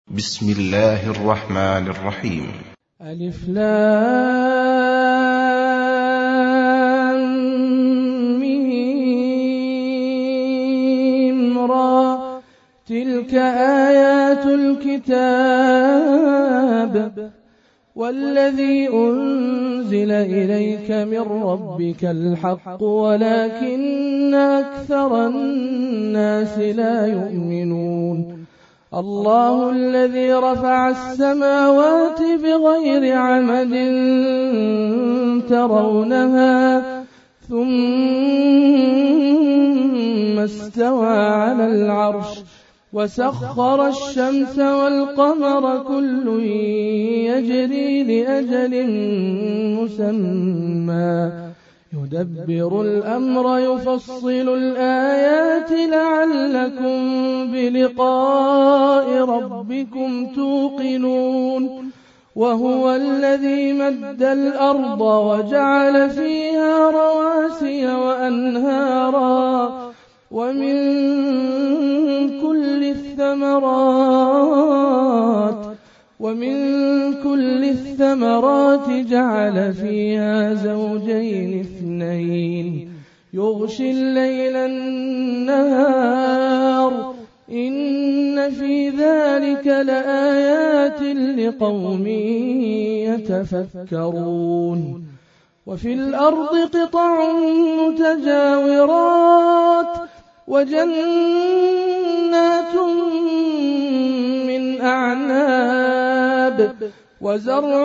بسم الله الرحمن الرحيم. ألف لام ميم را تلك آيات الكتاب والذي أنزل إليك من ربك الحق ولكن أكثر الناس لا يؤمنون. الله الذي رفع السماوات بغير عمد ترونها ثم استوى على العرش وسخر الشمس والقمر كل يجري لأجل مسمى يدبر الأمر يفصل الآيات لعلكم بلقاء ربكم توقنون. وهو الذي مد الأرض وجعل فيها رواسي وأنهارا ومن كل الثمرات جعل فيها زوجين اثنين يغشي الليل النهار إن في ذلك لآيات لقوم يتفكرون. وفي الأرض قطع متجاورات وجنات من أعناب وزرع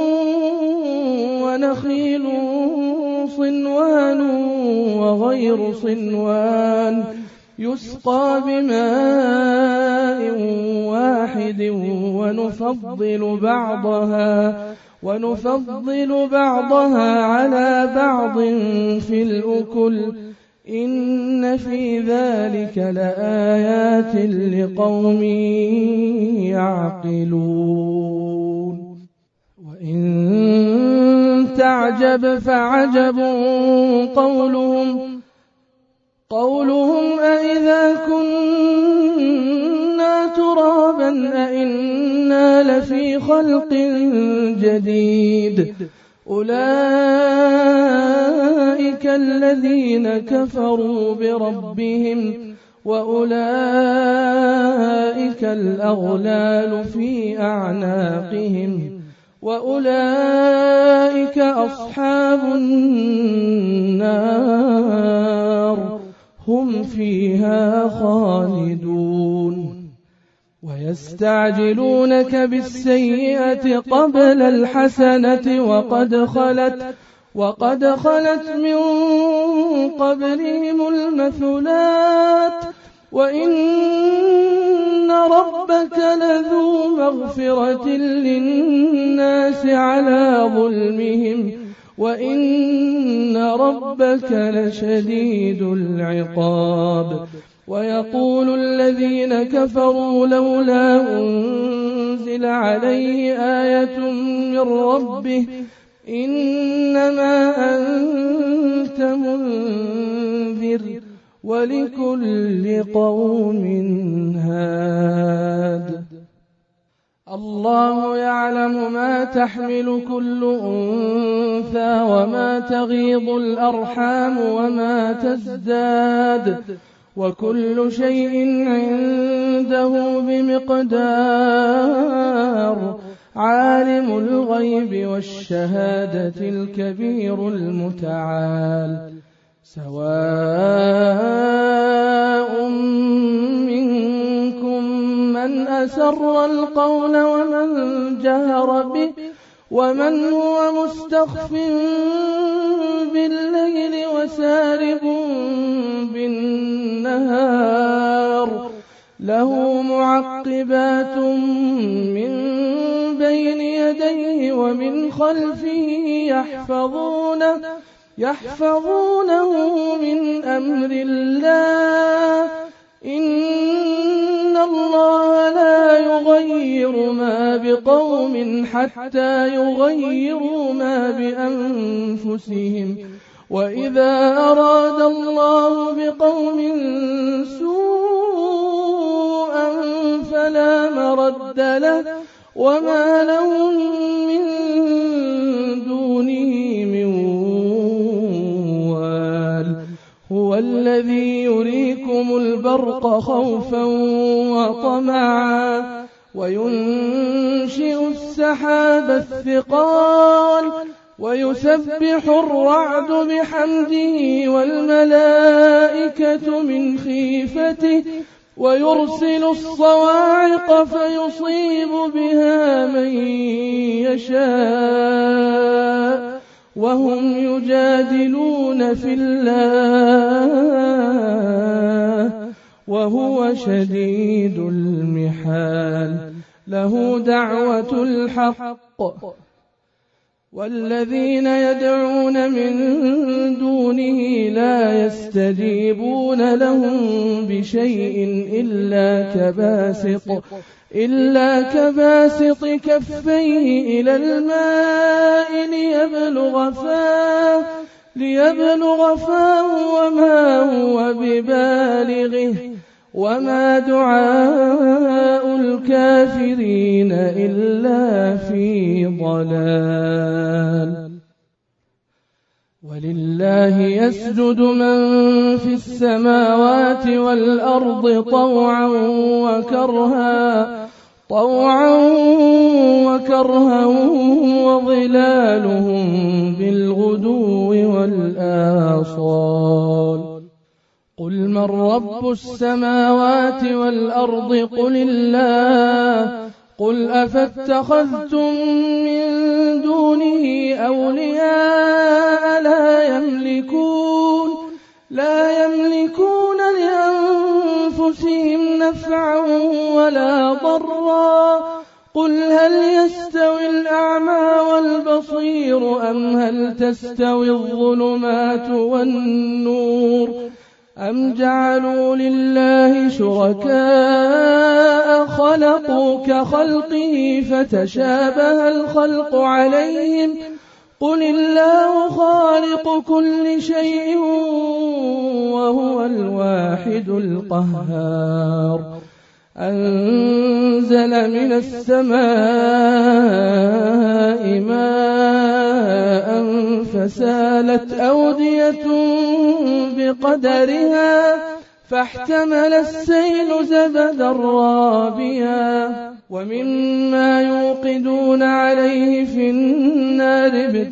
ونخيل صنوان وغير صنوان يسقى بماء واحد ونفضل بعضها على بعض في الأكل إن في ذلك لآيات لقوم يعقلون. وإن تعجب فعجب قولهم أإذا كنا ترابا أإنا لفي خلق جديد أولئك الذين كفروا بربهم وأولئك الأغلال في أعناقهم وأولئك أصحاب النار هم فيها خالدون. ويستعجلونك بالسيئة قبل الحسنة وقد خلت من قبلهم المثلات وإن ربك لذو مغفرة للناس على ظلمهم وإن ربك لشديد العقاب. ويقول الذين كفروا لولا أنزل عليه آية من ربه إنما أنت منذر ولكل قوم هاد. الله يعلم ما تحمل كل أنثى وما تغيض الأرحام وما تزداد وكل شيء عنده بمقدار. عالم الغيب والشهادة الكبير المتعال. سواء منكم من أسر القول ومن جهر به ومن هو مستخف بالليل وسارب بالنهار له معقبات من بين يديه ومن خلفه يحفظونه من أمر الله إن الله لا يغير ما بقوم حتى يغيروا ما بأنفسهم وإذا أراد الله بقوم سوءا فلا مرد له وما لهم من دونه من وال هو الذي يريكم البرق خوفا وطمعا وينشئ السحاب الثقال ويسبح الرعد بحمده والملائكة من خيفته ويرسل الصواعق فيصيب بها من يشاء وهم يجادلون في الله وهو شديد المحال له دعوة الحق والذين يدعون من دونه لا يستجيبون لهم بشيء إلا كباسط كفيه إلى الماء ليبلغ فاه وما هو ببالغه وما دعاء الكافرين إلا في ضلال ولله يسجد من في السماوات والأرض طوعا وكرها وظلالهم بالغدو والآصال قل من رب السماوات والأرض قل الله قل أفاتخذتم من دونه أولياء لا يملكون لأنفسهم نفعا ولا ضرا قل هل يستوي الأعمى والبصير أم هل تستوي الظلمات والنور أم جعلوا لله شركاء خلقوا كخلقه فتشابه الخلق عليهم قل الله خالق كل شيء وهو الواحد القهار أنزل من السماء ماء فسالت أودية بقدرها فاحتمل السيل زبدا رابيا ومما يوقدون عليه في النار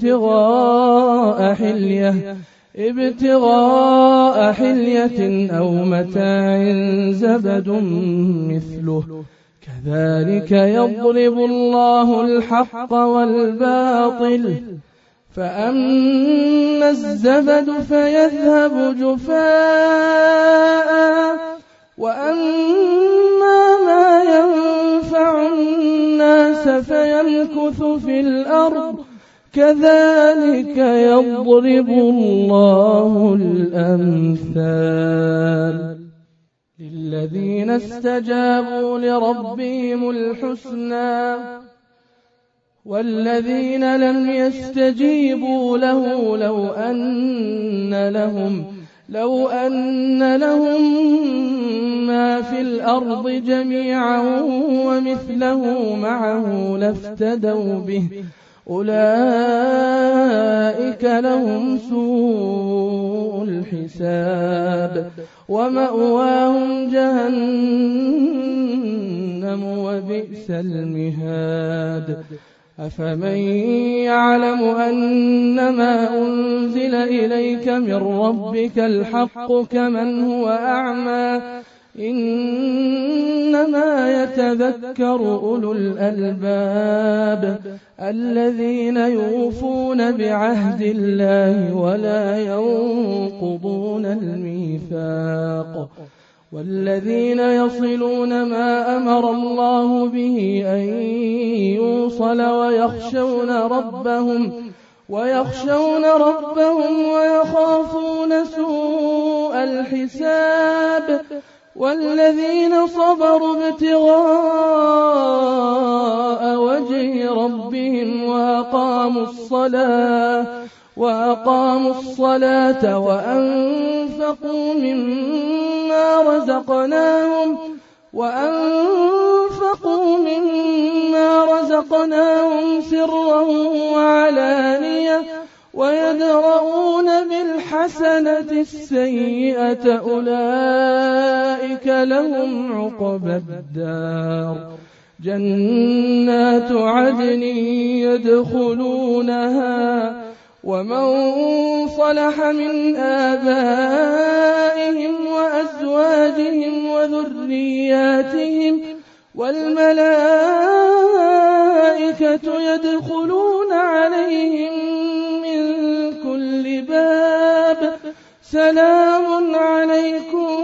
ابتغاء حلية أو متاع زبد مثله كذلك يضرب الله الحق والباطل فأما الزبد فيذهب جفاء وأما ما ينفع الناس فيمكث في الأرض كذلك يضرب الله الأمثال للذين استجابوا لربهم الحسنى والذين لم يستجيبوا له لو أن لهم ما في الأرض جميعا ومثله معه لافتدوا به أولئك لهم سوء الحساب ومأواهم جهنم وبئس المهاد أفمن يعلم أنما أنزل إليك من ربك الحق كمن هو أعمى إنما يتذكر أولو الألباب الذين يوفون بعهد الله ولا ينقضون الميثاق والذين يصلون ما أمر الله به أن يوصل ويخشون ربهم ويخافون سوء الحساب والذين صبروا ابتغاء وجه ربهم وأقاموا الصلاة وأنفقوا مما رزقناهم مما رزقناهم سرا وعلانية ويدرؤون بالحسنة السيئة أولئك لهم عقبى الدار جنات عدن يدخلونها ومن صلح من آبائهم وأزواجهم وذرياتهم والملائكة يدخلون عليهم من كل باب سلام عليكم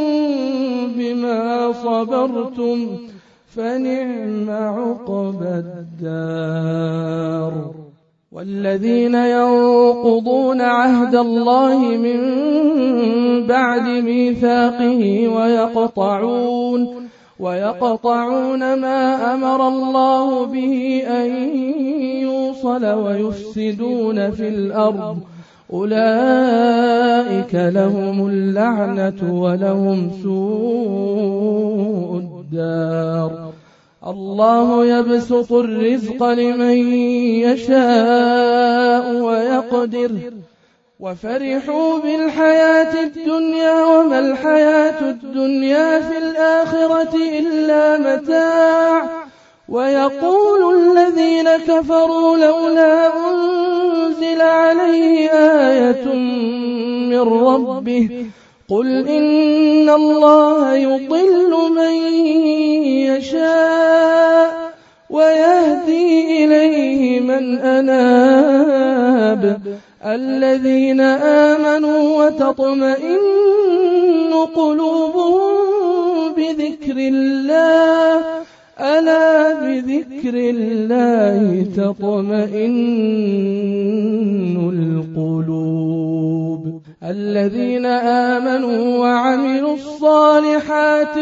بما صبرتم فنعم عقبى الدار. والذين ينقضون عهد الله من بعد ميثاقه ويقطعون ما أمر الله به أن يوصل ويفسدون في الأرض أولئك لهم اللعنة ولهم سوء الدار. الله يبسط الرزق لمن يشاء ويقدر وفرحوا بالحياة الدنيا وما الحياة الدنيا في الآخرة إلا متاع. ويقول الذين كفروا لولا أنزل عليه آية من ربه قل إن الله يضل من يشاء ويهدي إليه من أناب الذين آمنوا وتطمئن قلوبهم بذكر الله ألا بذكر الله تطمئن القلوب الذين آمنوا وعملوا الصالحات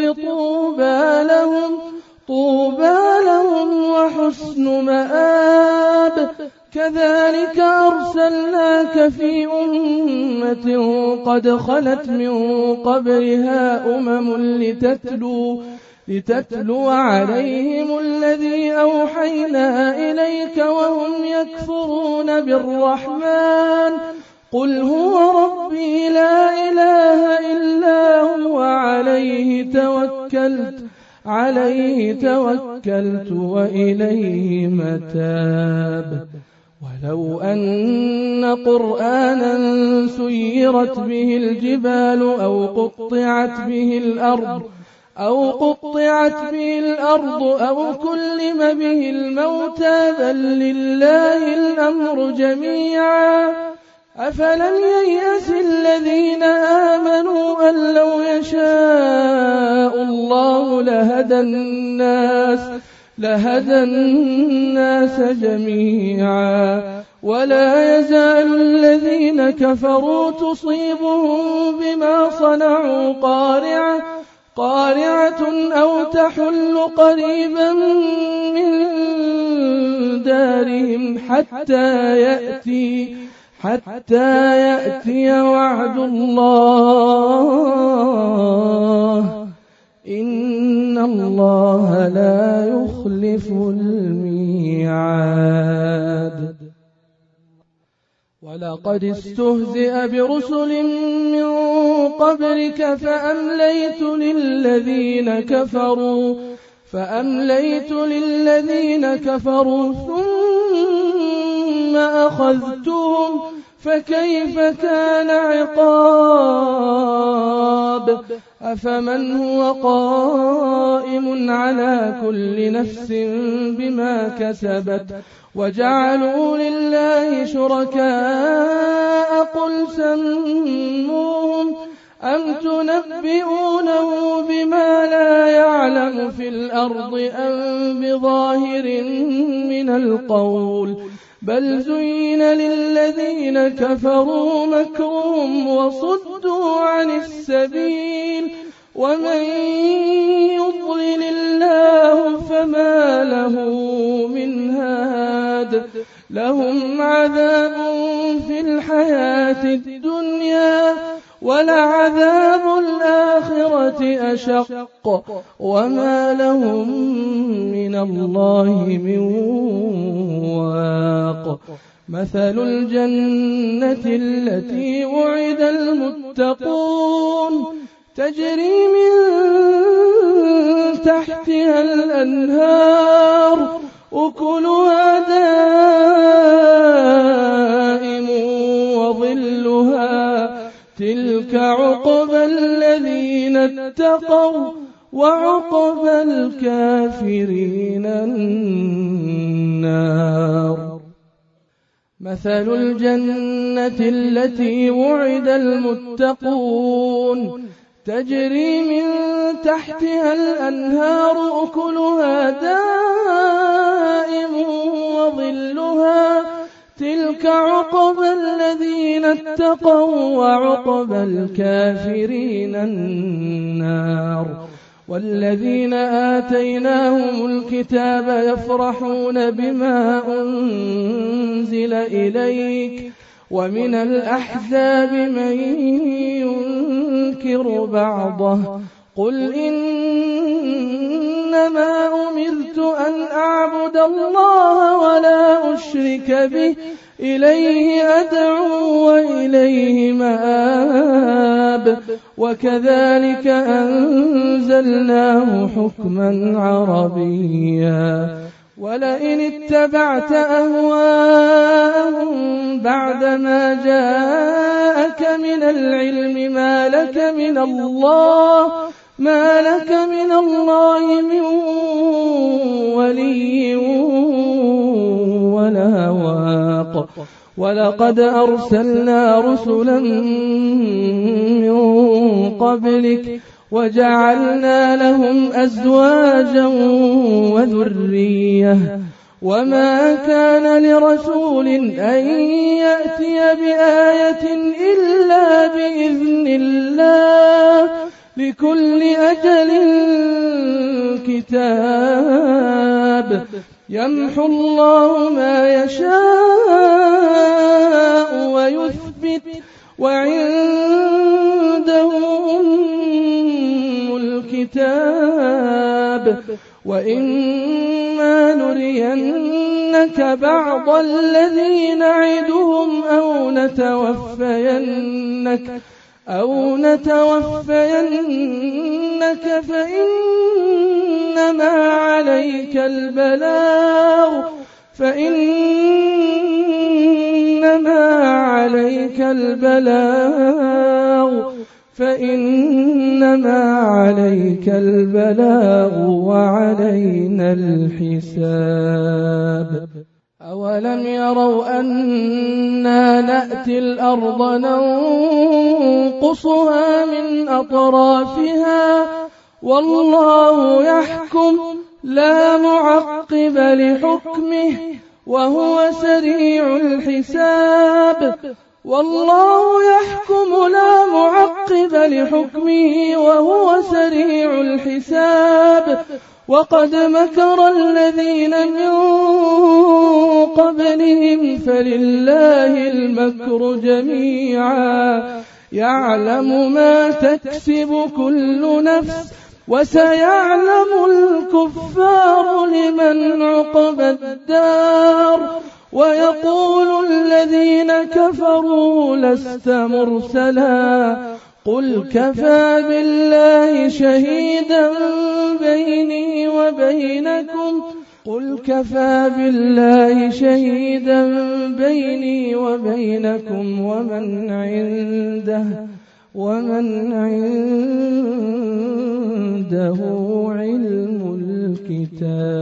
طوبى لهم وحسن مآب. كذلك أرسلناك في أمة قد خلت من قبلها لتتلو عليهم الذي أوحينا إليك وهم يكفرون بالرحمن قل هو ربي لا إله إلا هو عليه توكلت وإليه متاب. ولو أن قرآنا سيرت به الجبال أو قطعت به الأرض أو كلم به الموتى بل لله الأمر جميعا أفلم ييأس الذين آمنوا أن لو يشاء الله لهدى الناس جميعا ولا يزال الذين كفروا تصيبهم بما صنعوا قارعة أو تحل قريبا من دارهم حتى يأتي وعد الله إن الله لا يخلف الميعاد. ولقد استهزئ برسل من قبلك فأمليت للذين كفروا ثم أخذتهم فكيف كان عقاب. أفمن هو قائم على كل نفس بما كسبت وجعلوا لله شركاء قل سموهم أم تنبئونه بما لا يعلم في الأرض أم بظاهر من القول بل زين للذين كفروا مكرهم وصدوا عن السبيل ومن يضلل الله فما له من هاد لهم عذاب في الحياة الدنيا ولعذاب الآخرة أشق وما لهم من الله من واق مثل الجنة التي وعد المتقون تجري من تحتها الأنهار أكلها دائم وظلها تلك عقبى الذين اتقوا وعقبى الكافرين النار مثل الجنة التي وعد المتقون تجري من تحتها الأنهار أكلها دائم وظلها تلك عقبى الذين اتقوا وعقبى الكافرين النار والذين آتيناهم الكتاب يفرحون بما أنزل إليك ومن الأحزاب من ينكر بعضه قل إنما أمرت أن أعبد الله ولا أشرك به إليه أدعو وإليه مآب وكذلك أنزلناه حكما عربيا ولئن اتبعت أهواءهم بعدما جاءك من العلم ما لك من الله من ولي ولا واق ولقد أرسلنا رسلا من قبلك وجعلنا لهم أزواجا وذرية وما كان لرسول أن يأتي بآية إلا بإذن الله لكل أجل كتاب يمحو الله ما يشاء ويثبت وعنده الكتاب وإما نرينك بعض الذي نعدهم أو نتوفينك فإنما عليك البلاغ وعلينا الحساب أولم يروا أنا نأتي الأرض ننقصها من أطرافها والله يحكم لا معقب لحكمه وهو سريع الحساب والله يحكم لا معقب لحكمه وهو سريع الحساب وقد مكر الذين من قبلهم فلله المكر جميعا يعلم ما تكسب كل نفس وسيعلم الكفار لمن عقبى الدار ويقول الذين كفروا لست مرسلا قل كفى بالله شهيدا بيني وبينكم ومن عنده علم الكتاب.